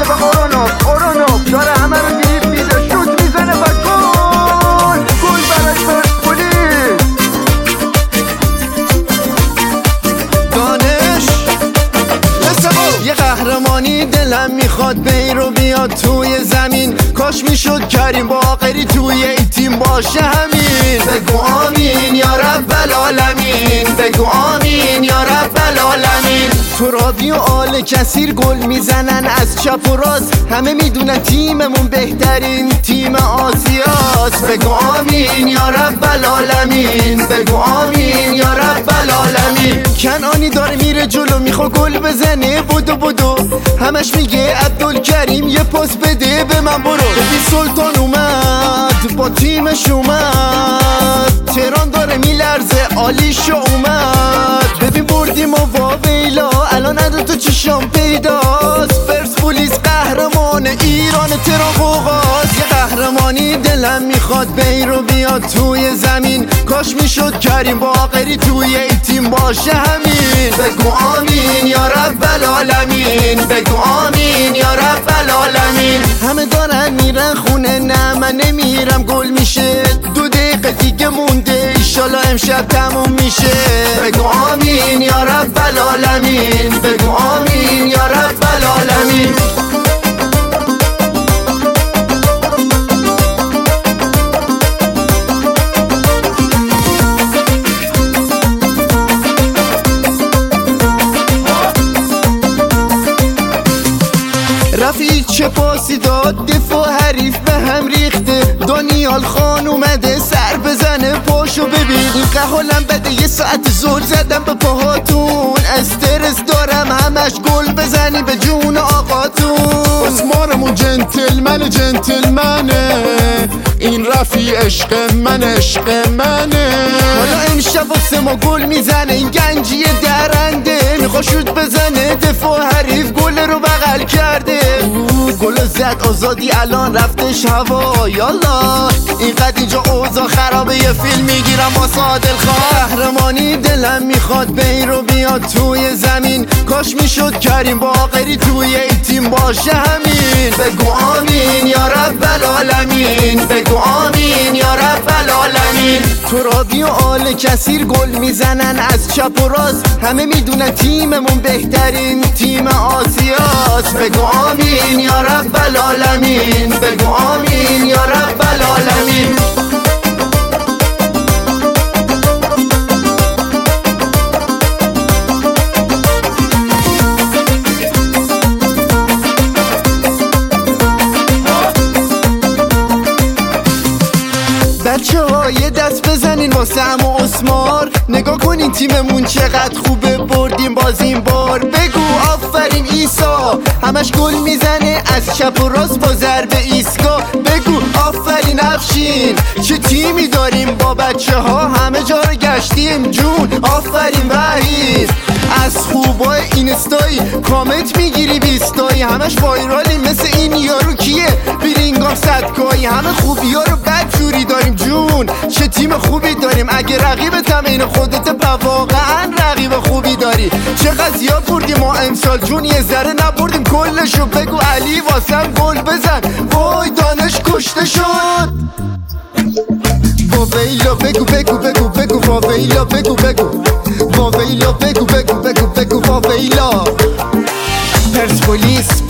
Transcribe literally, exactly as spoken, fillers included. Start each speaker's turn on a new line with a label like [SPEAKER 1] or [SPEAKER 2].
[SPEAKER 1] به قرونوف قرونوف داره همه رو دیریب میده، شوت میزنه و گل گل برای پرسپولیس.
[SPEAKER 2] دانش یه قهرمانی دلم میخواد بیرو بیاد توی زمین، کاش میشد کریم باقری توی این تیم باشه همین. بگو آمین یا رب العالمین، بگو آمین یا رب العالمین. ترابی و آل کثیر گل میزنن از چپ و راست، همه میدونن تیممون بهترین تیم آسیاست. بگو آمین یا رب العالمین، بگو آمین یا رب العالمین. کنعانی داره میره جلو میخوا گل بزنه، بدو بدو همش میگه عبدالکریم یه پاس بده به من برو. ببین سلطان اومد با تیمش اومد، تهران داره میلرزه عالیشو اومد. ببین بردیم و واویلا الان نداره تو چشام پیداست، پرسپولیس قهرمان ایران تهران فوقاست. یه قهرمانی دلم میخواد بیرو بیاد توی زمین، کاش میشد کریم باقری توی این تیم باشه همین. بگو آمین یا رب العالمین، بگو آمین یا رب العالمین. همه دارن میرن خونه نه من نمیرم، گل میشه دو دقیقه دیگه مونده ایشالا امشب تموم میشه. بگو آمین یا رب العالمین، بگو آمین یا رب العالمین. رفیق چه پاسی داد دفاع حریف به هم ریخته، دانیال خان اومده سر بزنه پاشو ببین. این قهالم بده یه ساعت زل زدم به پاهاتون، استرس دارم همش گل بزنی به جون آقاتون.
[SPEAKER 3] اسمارمون جنتلمن جنتلمنه، این رفی عشق من عشق منه.
[SPEAKER 2] حالا امشب واسه ما گل میزنه این گنجی درنده، میخوا شوت بزنه دفاع حریف گل رو بغل کرده. گل زد آزادی الان رفتش هوا یالا، اینقدر اینجا اوضاع خرابه یه فیلم میگیرم واسه عادل خان. قهرمانی دلم میخواد بیرو بیاد توی زمین، کاش میشد کریم باقری توی این تیم باشه همین. بگو آمین یا رب العالمین، بگو آمین یا رب العالمین. ترابی و آل کثیر گل میزنن از چپ و راست، همه میدونن تیممون بهترین تیم آسیاست. بگو آمین یا رب العالمین، بگو آمین یا رب العالمین. بچه ها یه دست بزنین واسه عمو اسمار، نگاه کنین تیممون چقدر خوبه بردیم باز این بار. بگو آفرین ایسا همش گل میزنه از چپ و راست با ضربه ایسکا. بگو آفرین افشین چه تیمی داریم با بچه ها همه جا رو گشتیم جون. آفرین وحید از خوبای اینستایی کامنت میگیری بیستایی، همش وایرالی مثل این یارو کیه بیرینگام صدکایی. همه خوبی ها رو بد جوری داریم جون، چه تیم خوبی داریم. اگه رقیبت هم این خودت با واقعا رقیب خوبی داری. چقدر زیاد بردیم ما امسال جون یه ذره نبردیم کلشو. بگو علی واسم گل بزن وای دانش کشته شد. واویلا بگو بگو بگو بگو واویلا بگو بگو واویلا بگو بگو بگو بگو واویلا. پرسپولیس